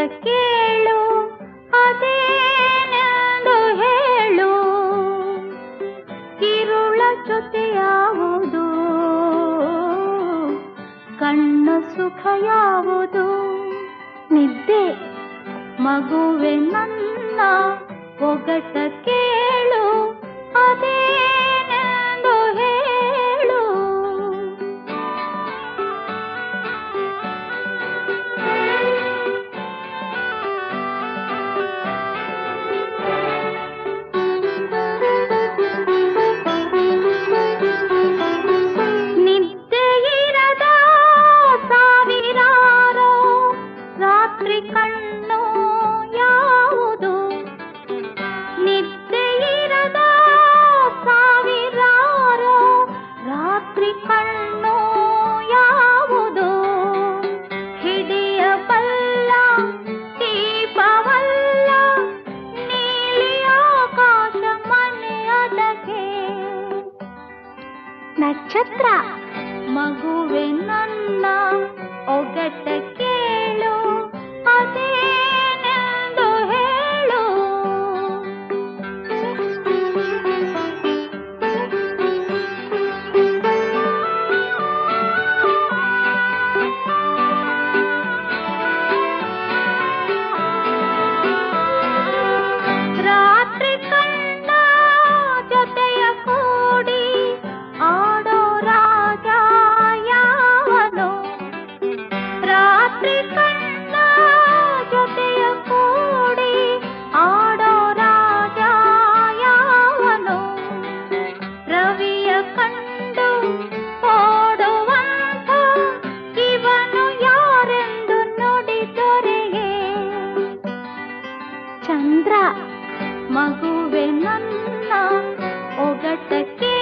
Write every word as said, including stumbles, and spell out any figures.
ಕೇಳು ಅದೇನೆಂದು ಹೇಳು. ಇರುಳ ಜೊತೆಯಾವುದು ಕಣ್ಣ ಸುಖ ಯಾವುದು. ನಿದ್ದೆ ಮಗುವೆ ನನ್ನ ಒಗಟ ಕೇಳು ಅದೇನೆಂದು ಹೇಳು. ನಿದ್ದೆ ಇರದ ಸಾವಿರಾರು ರಾತ್ರಿ ಕಣ್ಣು ಯಾವುದು. ನಿದ್ದೆ ಇರದ ಸಾವಿರಾರು ರಾತ್ರಿ ಕಣ್ಣು ಯಾವುದು. ಹಿಡಿಯಬಲ್ಲ ದೀಪವಲ್ಲ ನೀಲಿ ಆಕಾಶ ಮನೆಯೊಳಗೆ. ನಕ್ಷತ್ರ ಮಗುವೆ ನನ್ನ ಒಗಟ ಕೇಳು ಅದೇನೆಂದು ಹೇಳು. ರಾತ್ರಿ ಕಣ್ಣ ಜೊತೆಯ ಕೂಡಿ ಆಡೋ ರಾಜ ಯಾವನು. ರಾತ್ರಿ ಕಣ್ಣ ಜೊತೆಯ ಕೂಡಿ ಆಡೋ ರಾಜ ಯಾವನು. ರವಿಯ ಕಂಡು ಓಡುವಂಥ ಇವನು ಯಾರೆಂದು ನುಡಿದೊರೆಯೇ. ಚಂದ್ರ ಮಗುವೆ ನನ್ನ ಒಗಟ